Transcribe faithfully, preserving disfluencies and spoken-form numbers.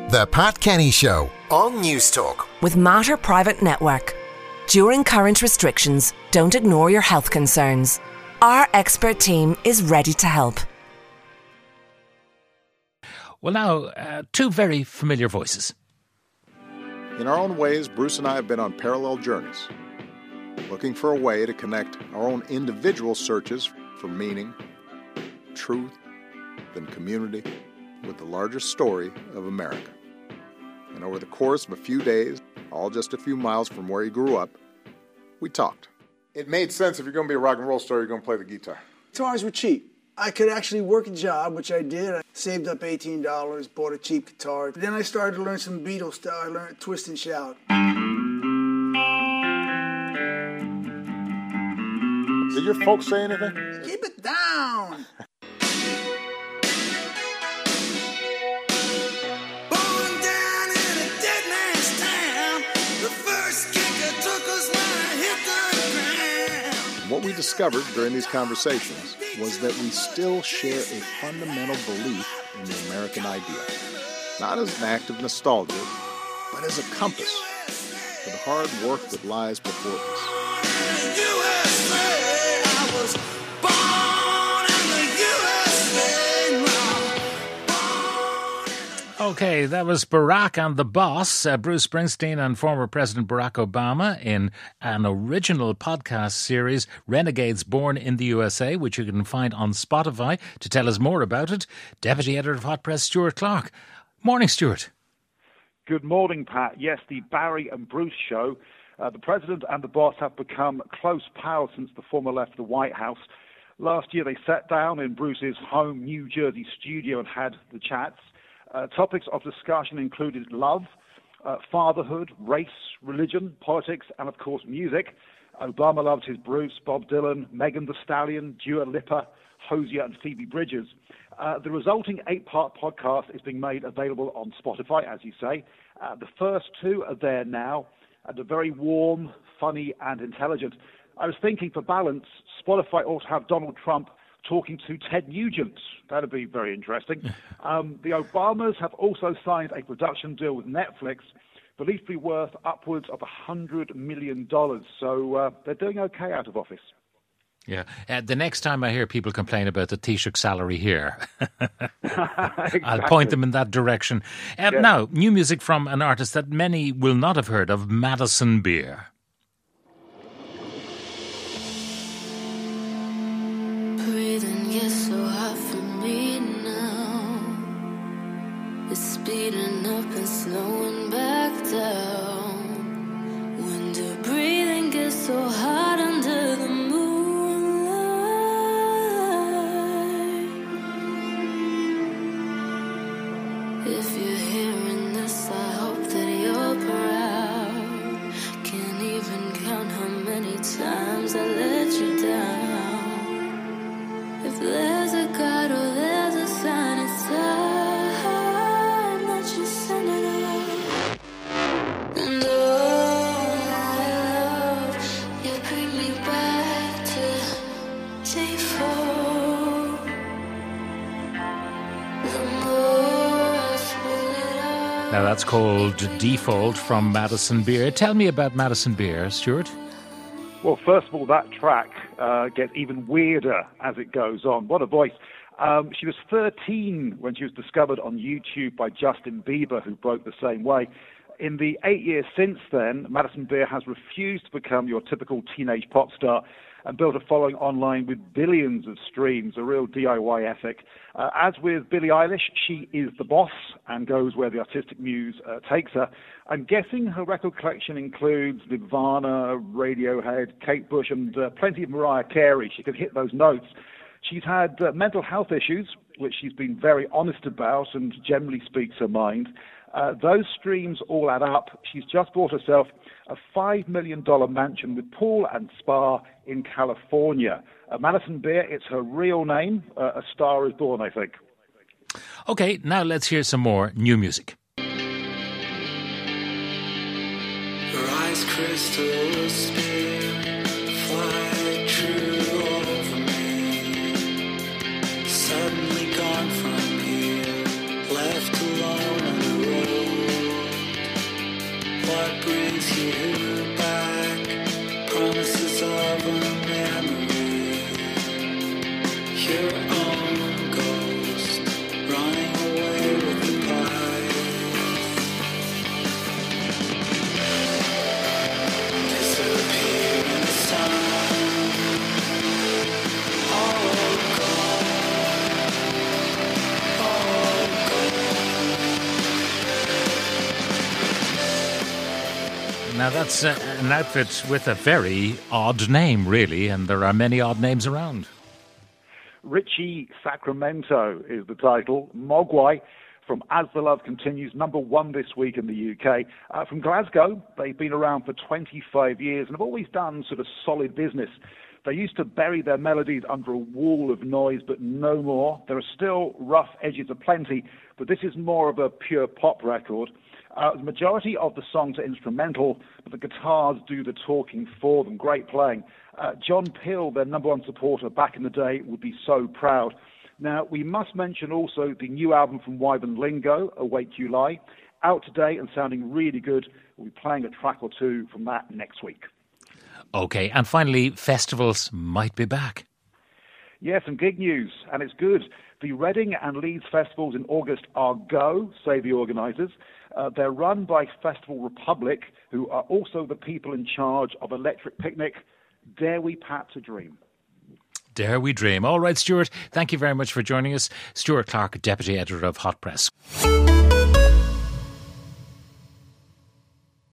The Pat Kenny Show on News Talk. With Mater Private Network. During current restrictions, don't ignore your health concerns. Our expert team is ready to help. Well, now, uh, two very familiar voices. In our own ways, Bruce and I have been on parallel journeys, looking for a way to connect our own individual searches for meaning, truth, and community with the larger story of America. And over the course of a few days, all just a few miles from where he grew up, we talked. It made sense if you're going to be a rock and roll star, you're going to play the guitar. Guitars were cheap. I could actually work a job, which I did. I saved up eighteen dollars, bought a cheap guitar. Then I started to learn some Beatles stuff. I learned Twist and Shout. Did your folks say anything? Keep it down! What we discovered during these conversations was that we still share a fundamental belief in the American idea, not as an act of nostalgia, but as a compass for the hard work that lies before us. U S A, I was born in the U S A, Okay, that was Barack and the Boss, uh, Bruce Springsteen and former President Barack Obama in an original podcast series, Renegades Born in the U S A, which you can find on Spotify. To tell us more about it, Deputy Editor of Hot Press, Stuart Clark. Morning, Stuart. Good morning, Pat. Yes, the Barry and Bruce show. Uh, the President and the Boss have become close pals since the former left the White House. Last year they sat down in Bruce's home New Jersey studio and had the chats. Uh, topics of discussion included love, uh, fatherhood, race, religion, politics, and of course music. Obama loved his Bruce, Bob Dylan, Megan Thee Stallion, Dua Lipa, Hosier, and Phoebe Bridgers. Uh, the resulting eight-part podcast is being made available on Spotify, as you say. Uh, the first two are there now, and are very warm, funny, and intelligent. I was thinking, for balance, Spotify ought to have Donald Trump talking to Ted Nugent. That'd be very interesting. Um, the Obamas have also signed a production deal with Netflix, believed to be worth upwards of one hundred million dollars. So uh, they're doing okay out of office. Yeah. Uh, the next time I hear people complain about the Taoiseach salary here, Exactly. I'll point them in that direction. Um, Yeah. Now, new music from an artist that many will not have heard of, Madison Beer. Breathing gets so hard for me now. It's speeding up and slowing back down. When the breathing gets so hard under the moonlight. If you're hearing this, I hope that you're proud. Can't even count how many times I let you down. If there's a God or there's a sign, it's time that you send it out. And oh, my love, you bring me back to default. The more I spill it out. Now, that's called Default from Madison Beer. Tell me about Madison Beer, Stuart. Well, first of all, that track uh, gets even weirder as it goes on. What a voice. Um, she was thirteen when she was discovered on YouTube by Justin Bieber, who broke the same way. In the eight years since then, Madison Beer has refused to become your typical teenage pop star and built a following online with billions of streams, a real D I Y ethic. Uh, as with Billie Eilish, she is the boss and goes where the artistic muse uh, takes her. I'm guessing her record collection includes Nirvana, Radiohead, Kate Bush, and uh, plenty of Mariah Carey. She could hit those notes. She's had uh, mental health issues, which she's been very honest about and generally speaks her mind. Uh, those streams all add up. She's just bought herself a five million dollars mansion with pool and spa in California. Uh, Madison Beer, it's her real name. Uh, a star is born, I think. Okay, now let's hear some more new music. Ice crystals spin, fly true over me. Suddenly gone from here, left alone on the road. brings you back. Promises of a memory. Your own ghost running away with the pie. Disappear in the sun. All gone. All gone. Now that's uh, an outfit with a very odd name, really, and there are many odd names around. Richie Sacramento is the title. Mogwai from As the Love Continues, number one this week in the U K. Uh, from Glasgow, they've been around for twenty-five years and have always done sort of solid business. They used to bury their melodies under a wall of noise, but no more. There are still rough edges aplenty, but this is more of a pure pop record. Uh, the majority of the songs are instrumental, but the guitars do the talking for them. Great playing. Uh, John Peel, their number one supporter back in the day, would be so proud. Now, we must mention also the new album from Wyvern Lingo, Awake July, out today and sounding really good. We'll be playing a track or two from that next week. OK, and finally, festivals might be back. Yeah, some gig news, and it's good. The Reading and Leeds festivals in August are go, say the organisers. Uh, they're run by Festival Republic, who are also the people in charge of Electric Picnic. Dare we, Pat, to dream? Dare we dream. All right, Stuart, thank you very much for joining us. Stuart Clark, Deputy Editor of Hot Press.